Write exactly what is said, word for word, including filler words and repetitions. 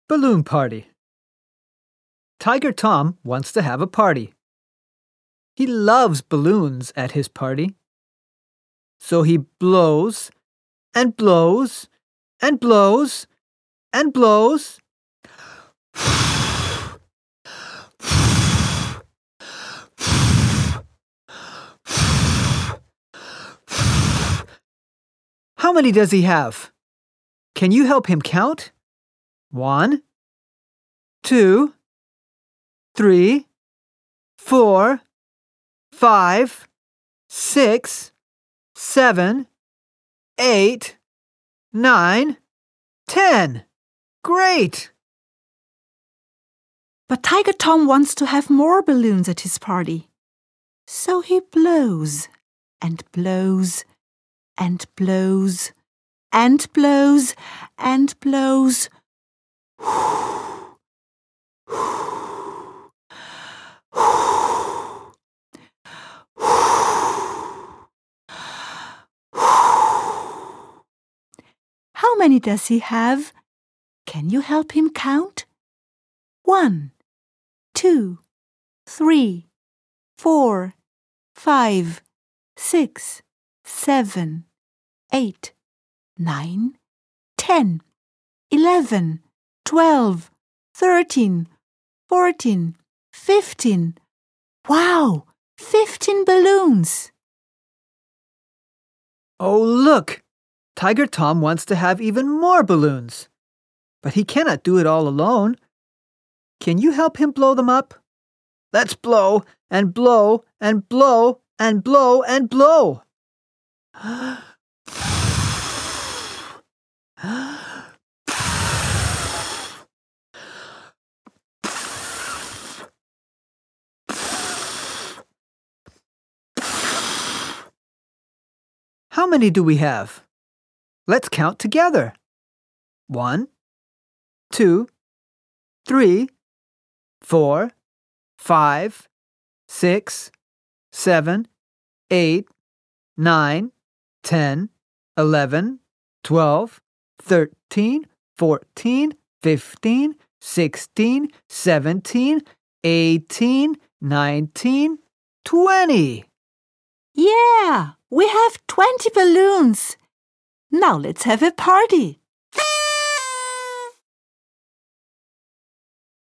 Balloon party. Tiger Tom wants to have a party. He loves balloons at his party. So he blows and blows and blows and blows. How many does he have? Can you help him count? One, two, three, four, five, six, seven, eight, nine, ten. Great! But Tiger Tom wants to have more balloons at his party. So he blows and blows and blows and blows and blows. How many does he have? Can you help him count? One, two, three, four, five, six, seven, eight, nine, ten, eleven, twelve, thirteen, fourteen, fifteen. Wow, fifteen balloons! Oh, look! Tiger Tom wants to have even more balloons. But he cannot do it all alone. Can you help him blow them up? Let's blow and blow and blow and blow and blow. How many do we have? Let's count together. One, two, three, four, five, six, seven, eight, nine, ten, eleven, twelve, thirteen, fourteen, fifteen, sixteen, seventeen, eighteen, nineteen, twenty. Yeah, we have twenty balloons. Now let's have a party.